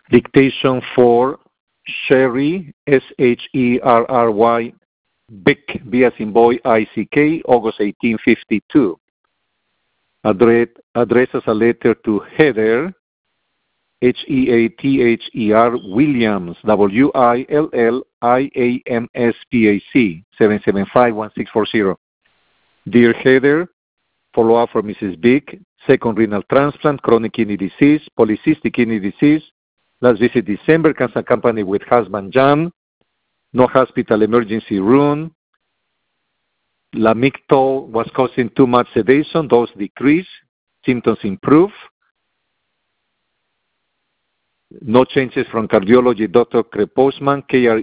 Dictation for Sherry, Sherry, Bick, B as in boy, ICK, August 1852. Addresses a letter to Heather, Heather Williams, Williamspac, 775-1640. Dear Heather, follow up for Mrs. Bick, second renal transplant, chronic kidney disease, polycystic kidney disease. Last visit December, comes accompanied with husband John. No hospital emergency room. Lamictal was causing too much sedation. Dose decrease. Symptoms improve. No changes from cardiology, Dr. Krepostman,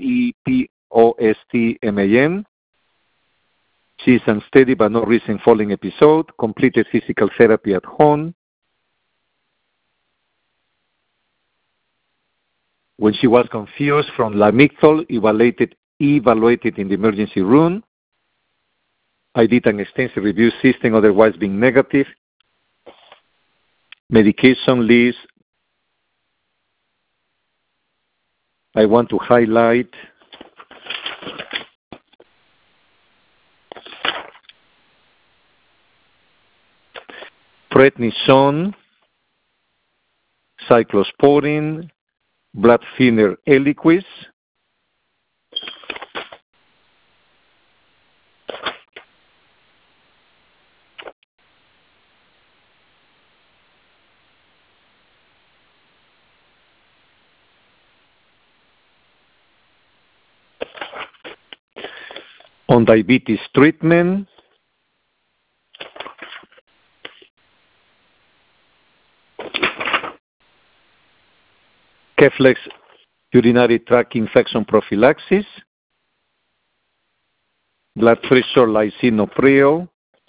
Krepostman. She is unsteady but no recent falling episode. Completed physical therapy at home. When she was confused from Lamictal, evaluated in the emergency room. I did an extensive review, system otherwise being negative. Medication list. I want to highlight prednisone, cyclosporin, blood thinner Eliquis, on diabetes treatment, Keflex urinary tract infection prophylaxis, blood pressure lisinopril,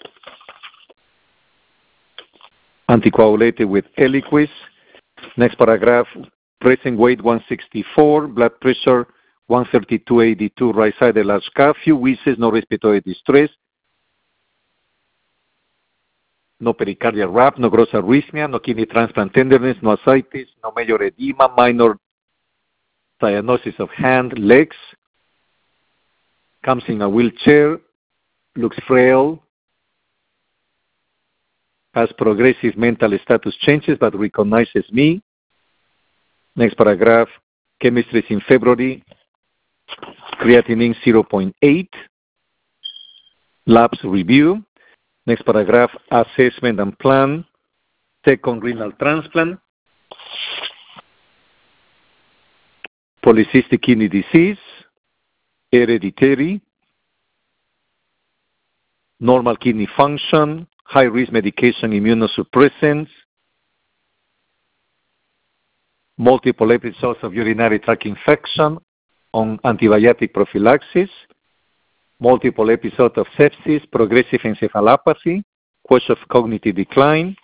anticoagulated with Eliquis. Next paragraph, present weight 164, blood pressure 132/82, right side large calf, few wheezes, no respiratory distress, no pericardial wrap, no gross arrhythmia, no kidney transplant tenderness, no ascites, no major edema, minor cyanosis of hand, legs, comes in a wheelchair, looks frail, has progressive mental status changes but recognizes me. Next paragraph, chemistry is in February, creatinine 0.8, labs review. Next paragraph, assessment and plan, second renal transplant, polycystic kidney disease, hereditary, normal kidney function, high-risk medication immunosuppressants, multiple episodes of urinary tract infection on antibiotic prophylaxis, multiple episodes of sepsis, progressive encephalopathy, cause of cognitive decline,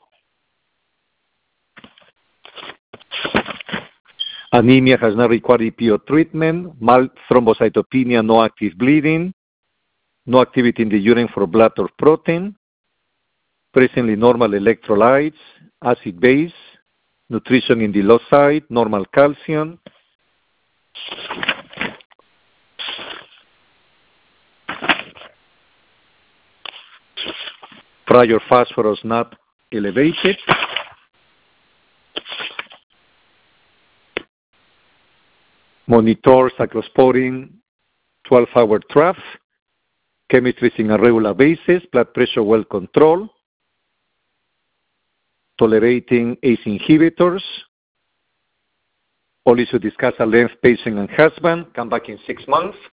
anemia has not required EPO treatment, mild thrombocytopenia, no active bleeding, no activity in the urine for blood or protein, presently normal electrolytes, acid base, nutrition in the low side, normal calcium, prior phosphorus not elevated, monitor cyclosporin 12-hour trough, chemistry in a regular basis, blood pressure well controlled, tolerating ACE inhibitors, policy to discuss at length patient and husband, come back in 6 months.